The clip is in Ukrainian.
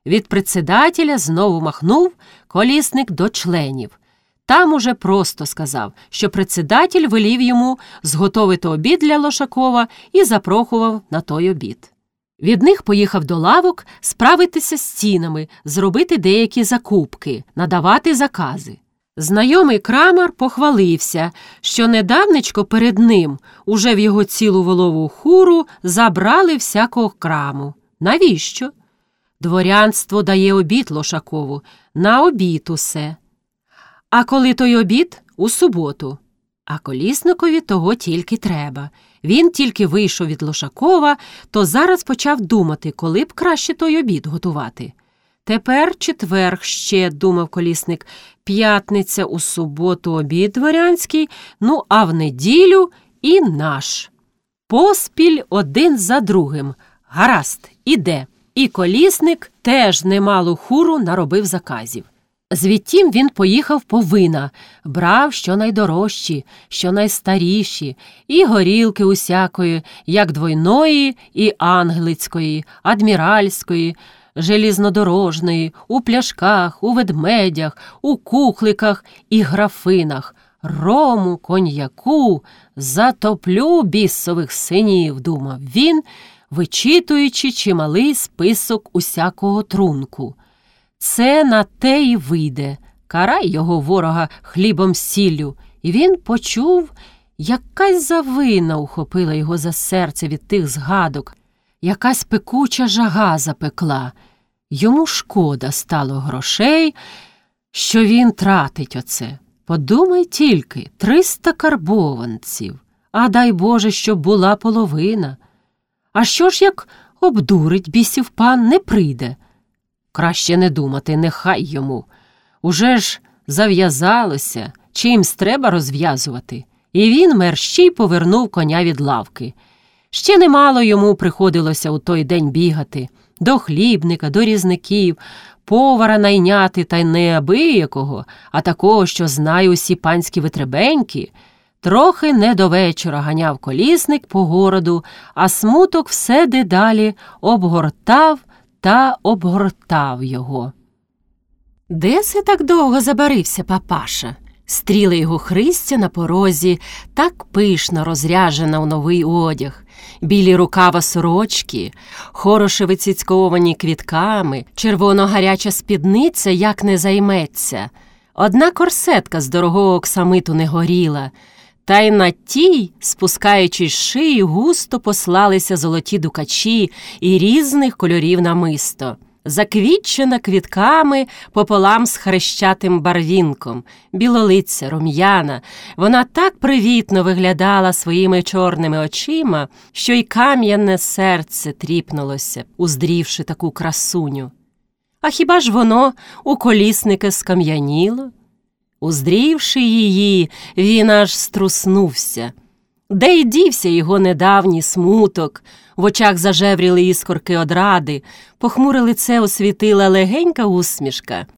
Від председателя знову махнув колісник до членів. Там уже просто сказав, що председатель велів йому зготовити обід для Лошакова і запрохував на той обід. Від них поїхав до лавок справитися з цінами, зробити деякі закупки, надавати закази. Знайомий крамар похвалився, що недавнечко перед ним уже в його цілу волову хуру забрали всякого краму. Навіщо? Дворянство дає обід Лошакову, на обід усе. А коли той обід? У суботу. А Колісникові того тільки треба. Він тільки вийшов від Лошакова, то зараз почав думати, коли б краще той обід готувати. Тепер четверг ще, думав Колісник, п'ятниця, у суботу обід дворянський, ну а в неділю і наш. Поспіль один за другим. Гаразд, іде. І Колісник теж немалу хуру наробив заказів. Звідтім він поїхав по вина, брав що найдорожчі, що найстаріші, і горілки усякої, як двойної і англицької, адміральської, желізнодорожної, у пляшках, у ведмедях, у кухликах і графинах, рому, коньяку, затоплю бісових синів, думав він, вичитуючи чималий список усякого трунку. Це на те й вийде. Карай його ворога хлібом-сіллю. І він почув, якась завина ухопила його за серце від тих згадок, якась пекуча жага запекла. Йому шкода стало грошей, що він тратить оце. Подумай тільки, 300 карбованців, а дай Боже, щоб була половина. А що ж, як обдурить бісів пан, не прийде? Краще не думати, нехай йому. Уже ж зав'язалося, чимсь треба розв'язувати. І він мерщій повернув коня від лавки. Ще немало йому приходилося у той день бігати. До хлібника, до різників, повара найняти та й неабиякого, а такого, що знає усі панські витребеньки. Трохи не до вечора ганяв Колісник по городу, а смуток все дедалі обгортав та обгортав його. Де се так довго забарився папаша? Стріли його Христя на порозі, так пишно розряжена в новий одяг, білі рукава сорочки, хороше вицяцьковані квітками, червоно-гаряча спідниця як не займеться. Одна корсетка з дорогого оксамиту не горіла, та й на тій, спускаючись з шиї, густо послалися золоті дукачі і різних кольорів намисто. Заквітчена квітками пополам з хрещатим барвінком, білолиця, рум'яна. Вона так привітно виглядала своїми чорними очима, що й кам'яне серце тріпнулося, уздрівши таку красуню. А хіба ж воно у Колісника скам'яніло? Уздрівши її, він аж струснувся. Де й дівся його недавній смуток? В очах зажевріли іскорки одради, похмуре лице освітила легенька усмішка.